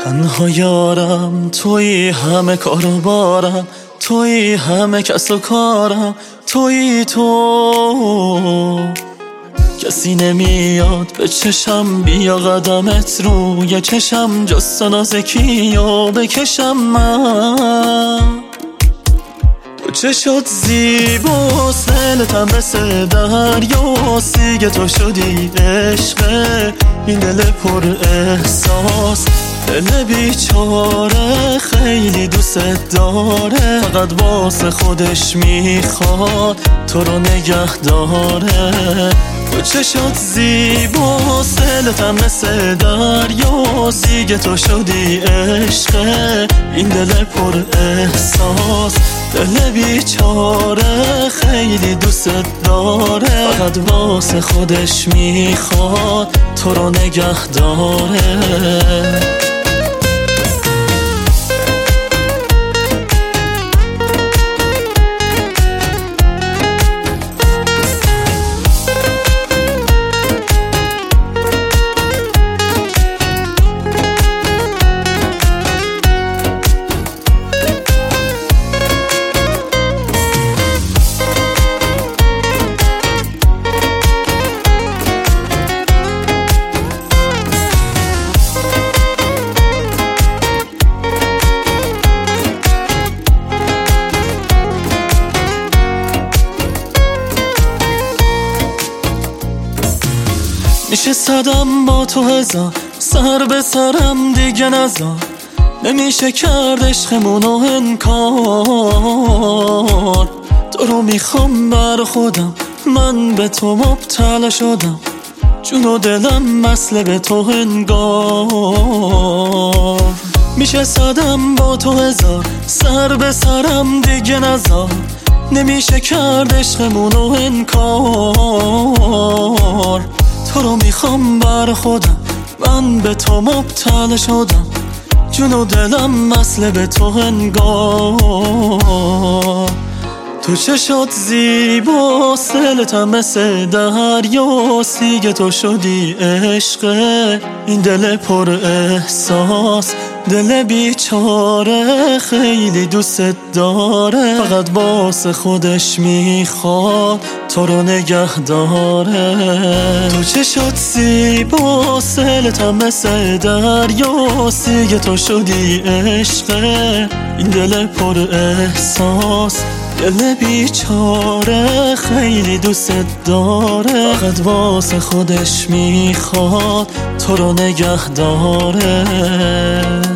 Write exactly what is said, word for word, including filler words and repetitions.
تنها یارم توی، همه کارو بارم توی، همه کس و کارم توی تو. کسی نمیاد به چشم بیا قدمت روی چشم، جست و نازکیو بکشم من. تو چشات زیباست، دلتم مثل دریا، سیگ تو شدی عشق این دل پر احساس. دل بیچاره خیلی دوست داره، فقط واسه خودش میخواد تو رو نگه داره. تو چشات زیباست، دلتم مثل دریا، سیگ تو شدی عشق این دل پر احساس. دل بیچاره خیلی دوست داره، فقط واسه خودش میخواد تو رو نگه داره. میشه صدم با تو هزار، سر به سرم دیگه نزار، نمیشه کرد عشقمونو انکار. تو رو میخوام بر خودم، من به تو مبتلا شدم، جون و دلم مثل به تو انگار. میشه صدم با تو هزار، سر به سرم دیگه نزار، نمیشه کرد عشقمونو انکار. تو رو میخوام بر خودم، من به تو مبتلا شدم، جون و دلم مثل به تو انگار. تو چشات زیباست، دلتم مثل دریا، سیگ تو شدی عشق این دل پر احساس. دل بیچاره خیلی دوست داره، فقط واسه خودش میخواد تو رو نگه داره. تو چشات زیباست، دلتم مثل دریا، سیگ تو شدی عشق این دل پر احساس. دل بیچاره خیلی دوست داره، فقط واسه خودش میخواد تو رو نگه داره.